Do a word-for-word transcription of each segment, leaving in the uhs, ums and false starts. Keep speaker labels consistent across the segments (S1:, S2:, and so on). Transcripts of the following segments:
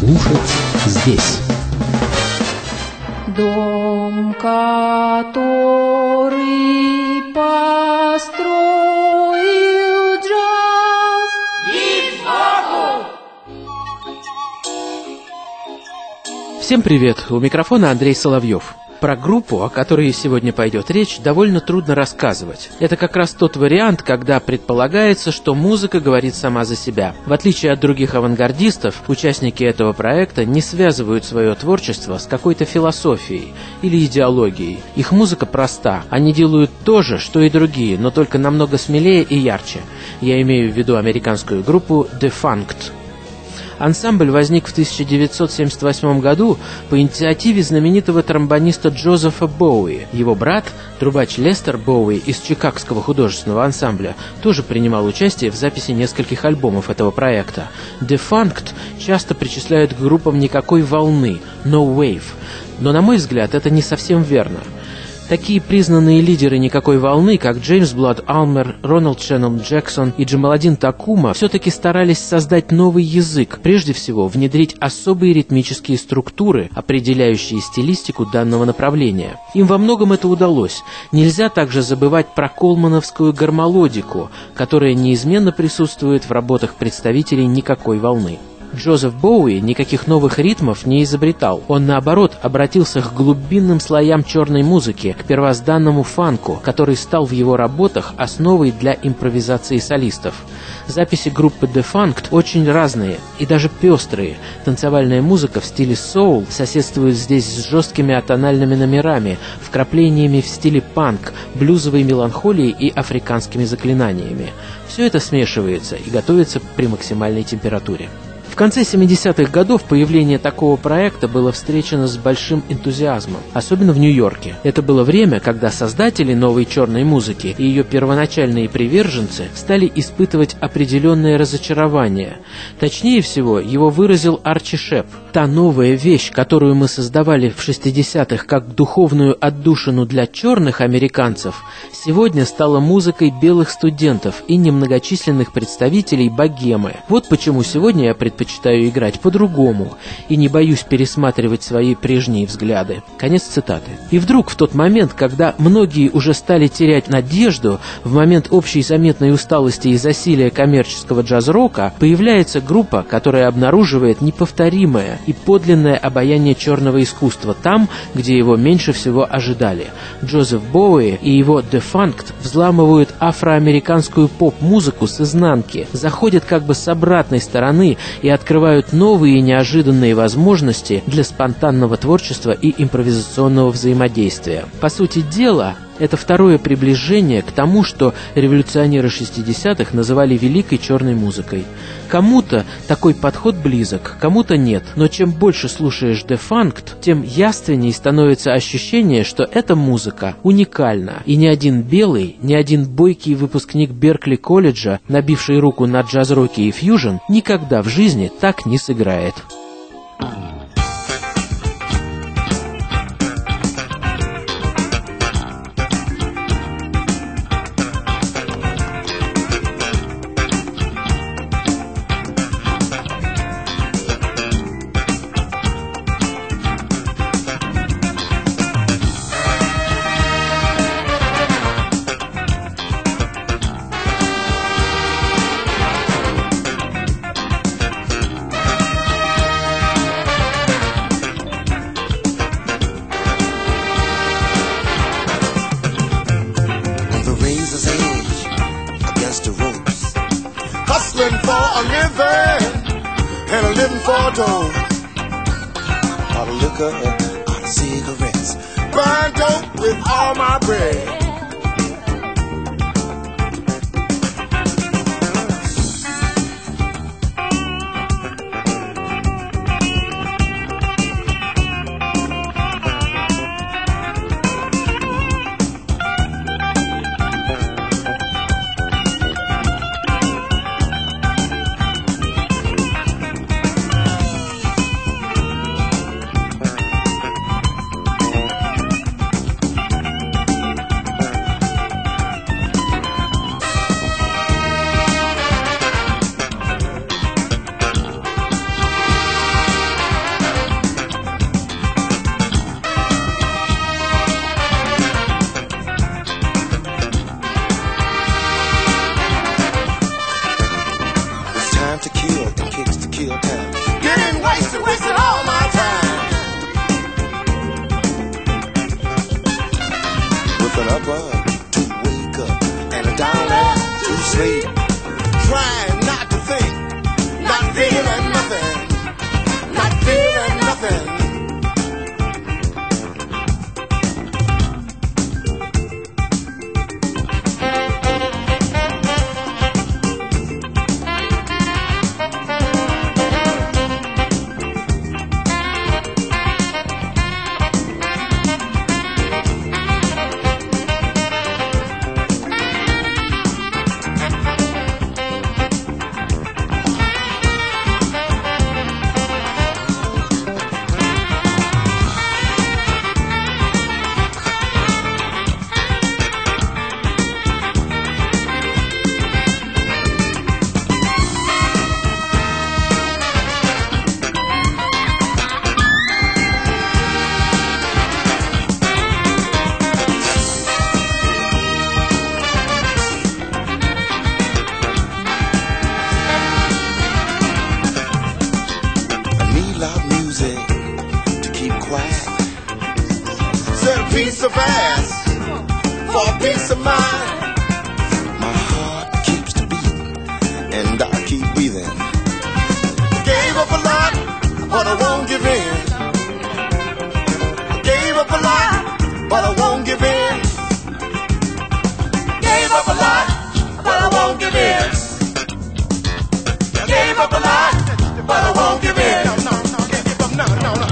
S1: слушать здесь.
S2: Дом, который построил джаз.
S3: Всем привет! У микрофона Андрей Соловьев. Про группу, о которой сегодня пойдет речь, довольно трудно рассказывать. Это как раз тот вариант, когда предполагается, что музыка говорит сама за себя. В отличие от других авангардистов, участники этого проекта не связывают свое творчество с какой-то философией или идеологией. Их музыка проста. Они делают то же, что и другие, но только намного смелее и ярче. Я имею в виду американскую группу Defunct. Ансамбль возник в тысяча девятьсот семьдесят восьмом году по инициативе знаменитого тромбониста Джозефа Боуи. Его брат, трубач Лестер Боуи из Чикагского художественного ансамбля, тоже принимал участие в записи нескольких альбомов этого проекта. Defunct часто причисляют к группам никакой волны, no wave, но, на мой взгляд, это не совсем верно. Такие признанные лидеры никакой волны, как Джеймс Блад Алмер, Рональд Шеннон Джексон и Джамаладдин Такума, все-таки старались создать новый язык, прежде всего внедрить особые ритмические структуры, определяющие стилистику данного направления. Им во многом это удалось. Нельзя также забывать про колмановскую гармолодику, которая неизменно присутствует в работах представителей никакой волны. Джозеф Боуи никаких новых ритмов не изобретал. Он, наоборот, обратился к глубинным слоям черной музыки, к первозданному фанку, который стал в его работах основой для импровизации солистов. Записи группы Defunct очень разные и даже пестрые. Танцевальная музыка в стиле соул соседствует здесь с жесткими атональными номерами, вкраплениями в стиле панк, блюзовой меланхолией и африканскими заклинаниями. Все это смешивается и готовится при максимальной температуре. В конце семидесятых годов появление такого проекта было встречено с большим энтузиазмом, особенно в Нью-Йорке. Это было время, когда создатели новой черной музыки и ее первоначальные приверженцы стали испытывать определенное разочарование. Точнее всего, его выразил Арчи Шеп. Та новая вещь, которую мы создавали в шестидесятых как духовную отдушину для черных американцев, сегодня стала музыкой белых студентов и немногочисленных представителей богемы. Вот почему сегодня я предпочитаю Предпочитаю играть по-другому и не боюсь пересматривать свои прежние взгляды. Конец цитаты. И вдруг в тот момент, когда многие уже стали терять надежду, в момент общей заметной усталости и засилия коммерческого джаз-рока, появляется группа, которая обнаруживает неповторимое и подлинное обаяние черного искусства там, где его меньше всего ожидали. Джозеф Боуи и его Defunct взламывают афроамериканскую поп-музыку с изнанки, заходят как бы с обратной стороны и открывают новые и неожиданные возможности для спонтанного творчества и импровизационного взаимодействия. По сути дела, это второе приближение к тому, что революционеры шестидесятых называли великой черной музыкой. Кому-то такой подход близок, кому-то нет, но чем больше слушаешь Defunct, тем явственней становится ощущение, что эта музыка уникальна, и ни один белый, ни один бойкий выпускник Беркли колледжа, набивший руку на джаз-роке и фьюжн, никогда в жизни так не сыграет.
S4: Out of liquor, out of cigarettes, burn dope with all my bread. sleep, trying not to think, not feeling nothing, not feeling nothing. Piece of ass for a piece of mind. My heart keeps to beating and I keep breathing. Gave up a lot, but I won't give in. Gave up a lot, but I won't give in. Gave up a lot, but I won't give in. Gave up a lot, but I won't give in. No, no, no, can't give up, no, no, no.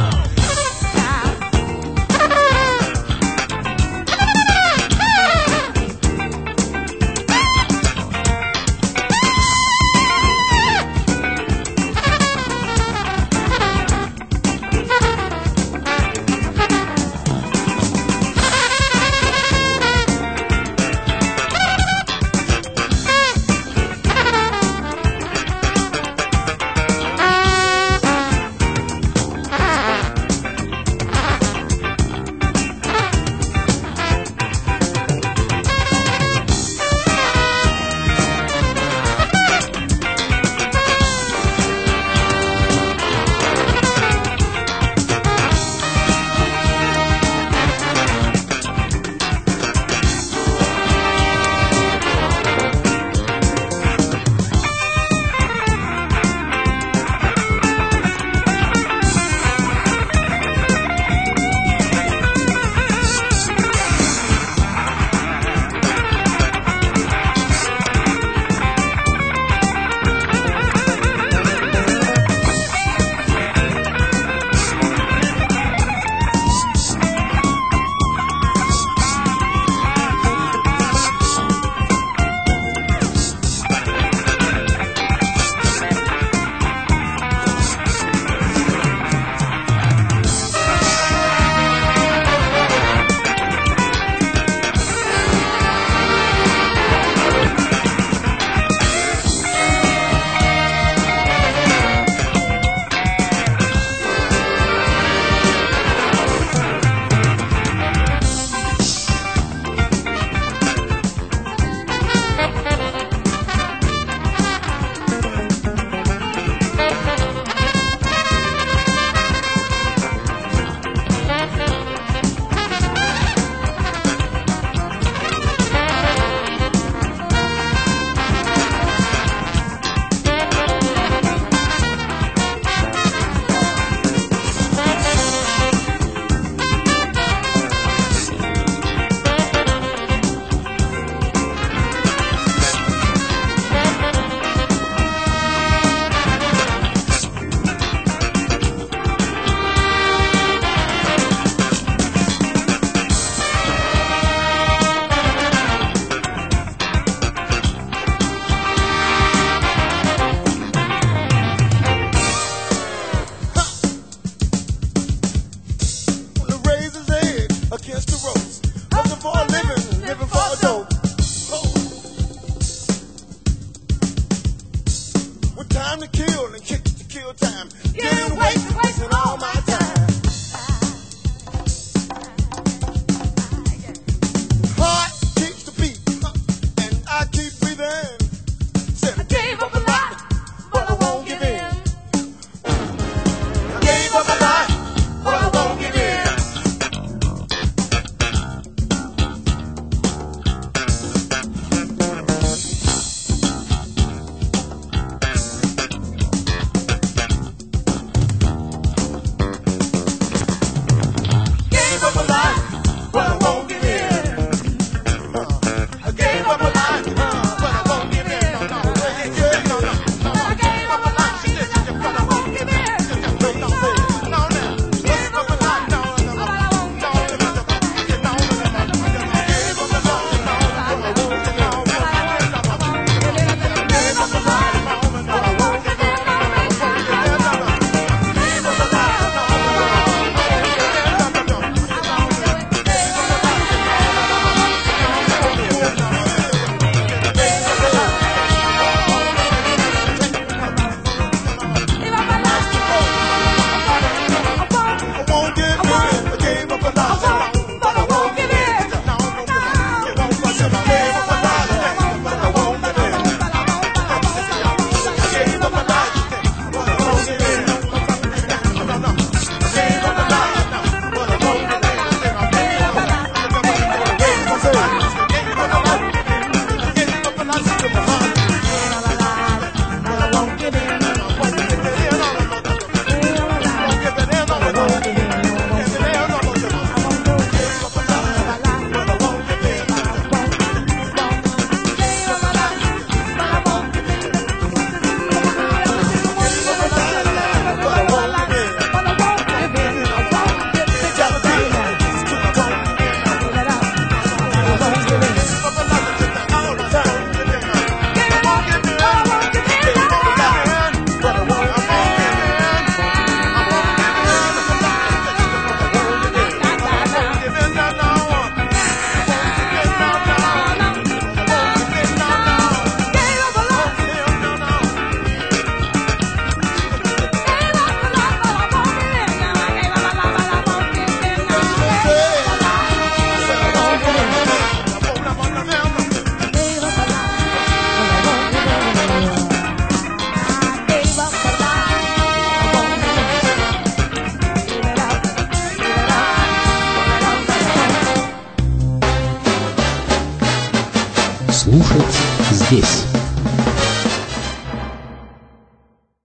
S3: здесь.